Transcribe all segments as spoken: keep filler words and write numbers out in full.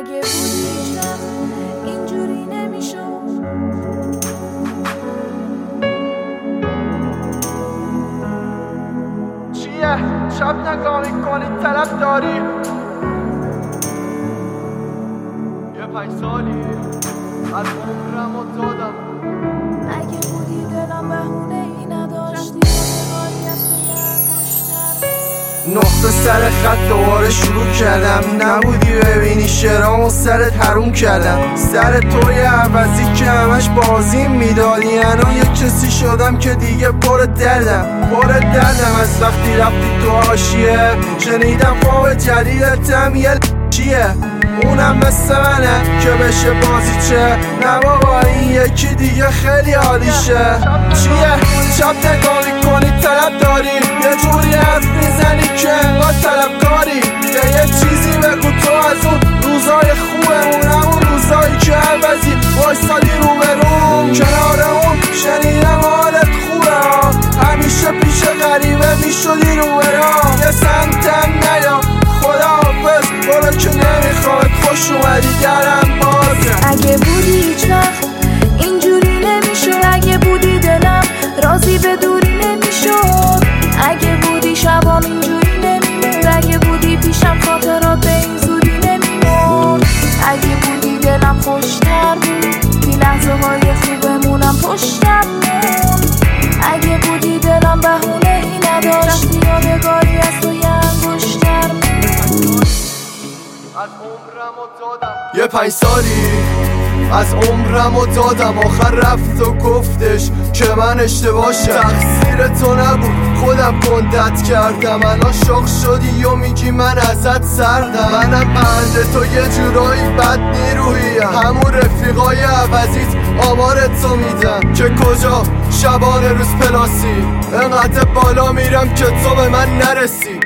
اگه بودی هیچ اینجوری نمیشد. چیه؟ شب نگاه میکنی طرف داری یه پنج سالی از عمرم و دادم. اگه بودی دلم بهونه ای نداشتی نقطه سر خط دوباره شروع کردم. نبودی ببینی شعرامو سرت حروم کردم. سر توی عوضی که همش بازی میدادی. الان یه کسی شدم که دیگه پر دردم پر دردم از وقتی رفتی تو حاشیه. شنیدم خواب جدیدتم یه چیه، اونم مثل منه که بشه بازی چه. نه بابا این یکی دیگه خیلی عالیشه. چیه؟ شب نگاه میکنی طلب داری یه جوری حرف میزنی که انگار طلبکاری. یه چیزی بگو تو از اون روزای خوبه، اون همون روزایی که عوضی وایستادی رو به روم کنار اون. شنیدم حالت خوبه، همیشه پیش غریبه میشدی رو برام. یه سمتم نیا خداحافظ برو که نمیخواد خوش اومدی درم بازه. اگه بودی هیچ وقت اینجوری نمیشد. اگه بودی دلم راضی به دوری نمیشد. اگه بودی شبام اینجوری نمیمود. اگه بودی پیشم خاطرات به این زودی نمیمون. اگه بودی دلم خوشتر بود بی لحظه های خوبمونم پشتم بود. اگه بودی دلم بهونه ای نداشتی یادگاری از تو یه انگشتر بود. از عمرم و دادم یه پنج سالی از عمرم و دادم. آخر رفت و گفتش که من اشتباهشم. تقصیر تو نبود خودم کندت کردم. الان شاخ شدی و میگی من ازت سردم. منم بنده تو یه جورایی بد نیرویم. همون رفیقای عوضیت آمارت تو میدن که کجا شبانه روز پلاسی. انقدر بالا میرم که تو به من نرسی.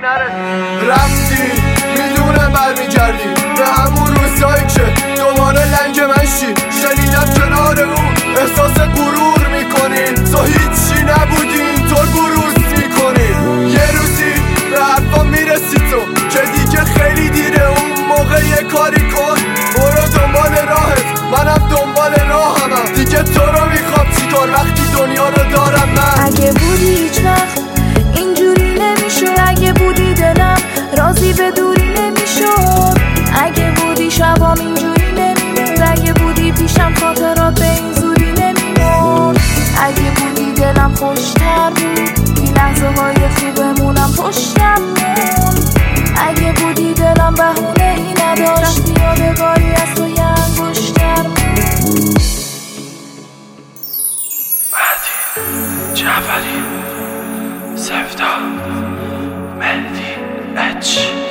رفتی میدونم برمیگردی به همون روزایی که دوباره لنگ من شی. شنیدم کنار اون احساس غرور میکنی. تو هیچی نبودی اینطور بروز میکنی. یه روزی به حرفا میرسی تو که دیگه خیلی دیره. اون موقع یه کاری کن برو دنبال راهت، منم دنبال راهمم. دیگه تو رو میخوام چیکار وقتی دنیا رو دارم من. اگه بودی هیچ وقت اینجوری نمیشد. اگه بودی دلم راضی به دوری نمیشد. اگه بودی شبام اینجوری نمیمود. اگه بودی پیشم خاطرات به این زودی نمیمون. اگه بودی دلم خوشتر بود بی لحظه های خوبمونم پشتم بود. اگه بودی دلم بهونه ای نداشتی یادگاری از تو یه انگشتر بود. مهدی جعفری، سفتا، مهدی اچ